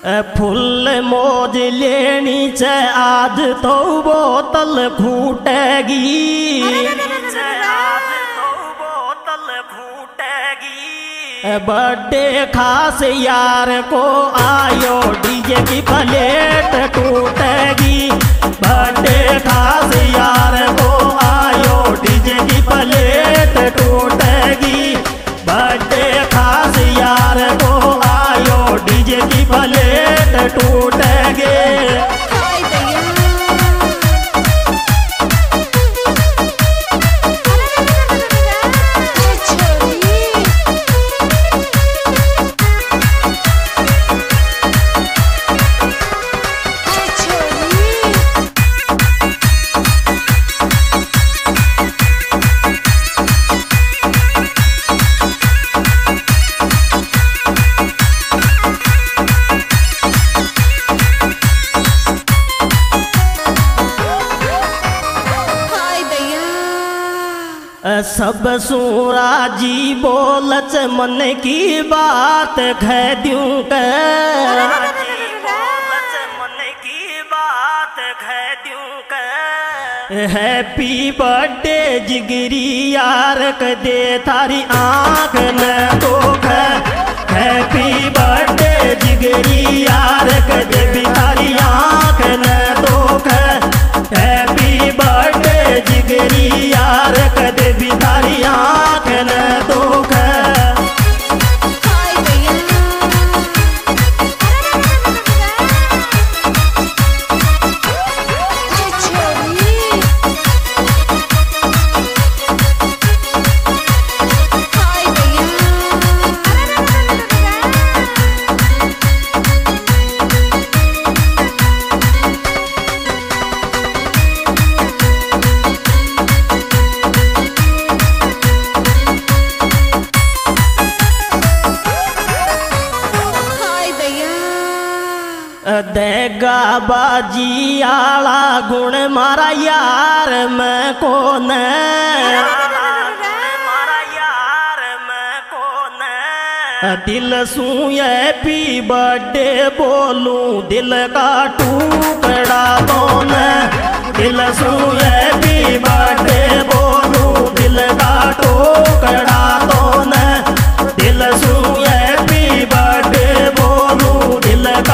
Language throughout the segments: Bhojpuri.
फुल मौज लेनी चे आज तो बोतल फूटेगी। बर्थडे खास यार को आयो डीजे की प्लेट टूटेगी। बर्थडे खास यार को आयो डीजे की प्लेट टूटेगी। बर्थडे खास यार को आयो डीजे की प्लेट टूटेगी। सब सूरा जी बोलच मन की बात कह दूं हैप्पी बर्थडे जिगरी यार दे थारी आँख न धोख। हैप्पी बर्थडे जिगरी यार दे भी थारी आँख न धोख। हैप्पी बर्थडे जिगरी यार दे भी थारी आँख न धोख। देगा बाजी आला गुण मारा यार मैं कौन। दिल सू हैप्पी बर्थडे बोलूं दिल का टुकड़ा कौन। दिल सू हैप्पी बर्थडे बोलूं दिल का टुकड़ा कौन। दिल सू हैप्पी बर्थडे बोलूं दिल का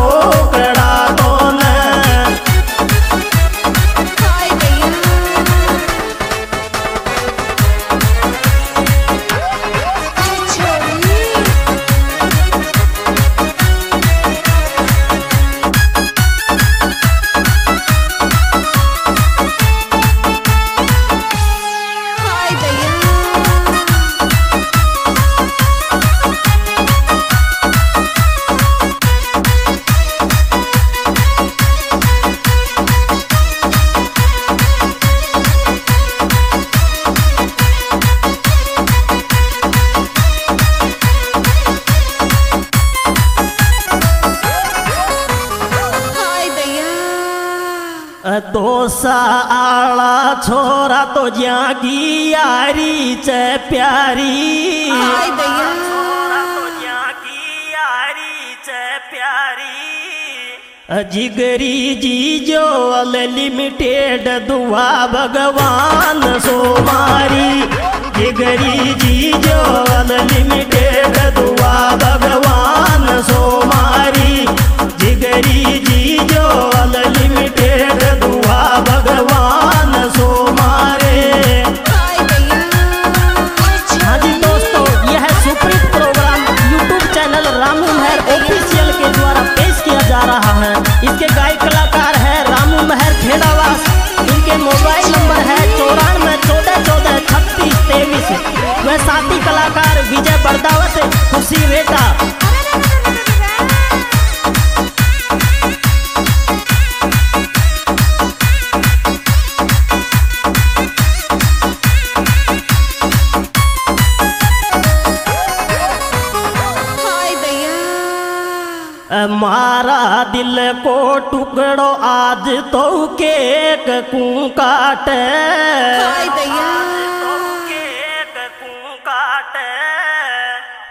दोसा आला छोरा तो जागी यारी चे प्यारी। जिगरी जी जो अनलिमिटेड दुआ भगवान सो मारी। जिगरी जी जो अनलिमिटेड दुआ भगवान सो मारी। जिगरी जी जो अनलिमिटेड दुआ भगवान सो मारे। हाँ जी दोस्तों, यह सुप्रीत program YouTube channel Ramu Mahar official के द्वारा पेश किया जा रहा है। इसके गायक कलाकार है रामू महर खेड़ावास। इनके मोबाइल नंबर है 9414143623। वह साथी कलाकार विजय बरदावत खुशी रेटा। मारा दिल को टुकड़ो आज तो केक कू काटे।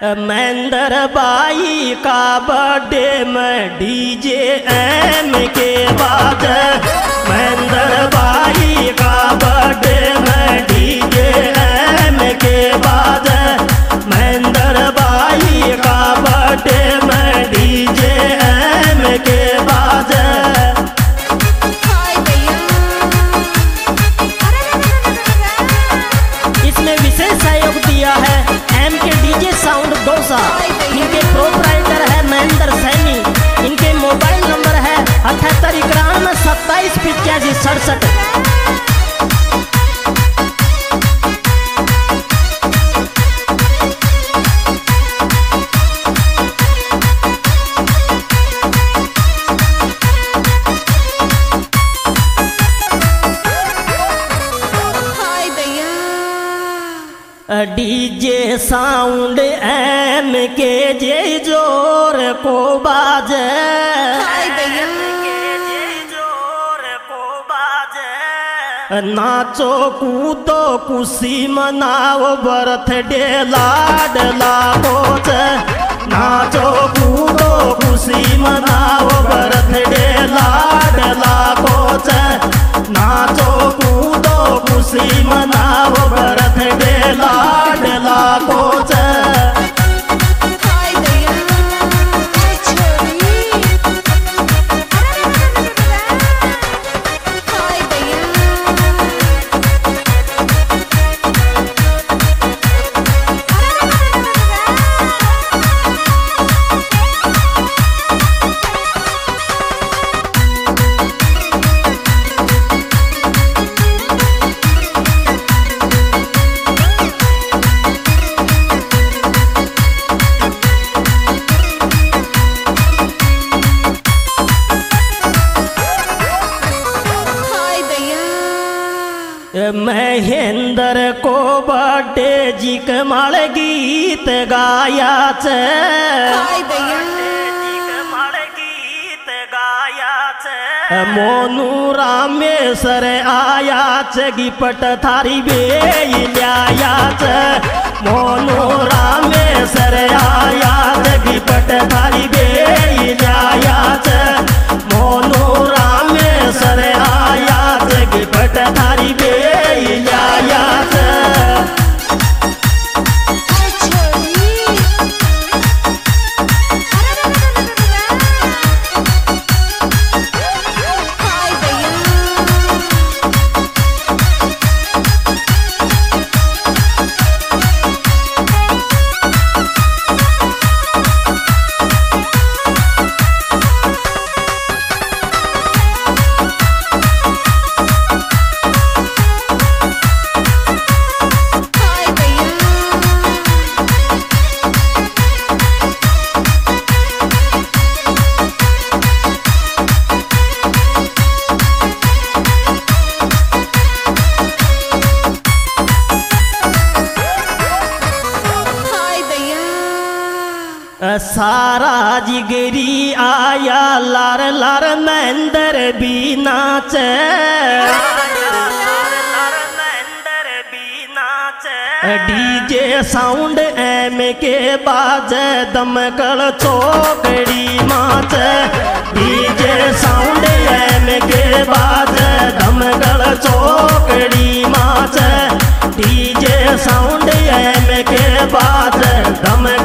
महेंद्र बाई का बर्थडे में डीजे एम के बाजे। महेंद्र बाई का बर्थडे में डीजे एम के बाजे। महेंद्र बाई का बर्थडे में डीजे एम के बाजे। इसमें विशेष सहयोग दिया है एम के डीजे साउंड दोसा। इनके प्रोपराइटर है महेंद्र सैनी। इनके मोबाइल नंबर है 78 27 85 67। डीजे साउंड एम के जे जोर को बाजे। नाचो कूदो खुशी मनाओ बर्थडे लाडला कोच। नाचो कूदो खुशी मनाओ बर्थडे लाडला कोच। नाचो कूदो खुशी मनाओ बर्थडे लाडला कोच। महेंद्र को बर्थडे जी कमाल गीत गाया छे। मोनू रामेश्वर आया छे गिफ्ट थारी बेलिया छे। मोनू रामेश्वर आया छे गिफ्ट थारी बेलिया छे। मोनू रामेश्वर आया छे गिफ्ट थारी बेलिया छे। सारा जिगरी आया लार लार महेंद्र भी नाचे। डीजे साउंड एम के बाजे दमकल चौकड़ी माचे। डीजे साउंड एम के बाजे दमकल चौकड़ी माचे। डीजे साउंड एम के बाजे दमकल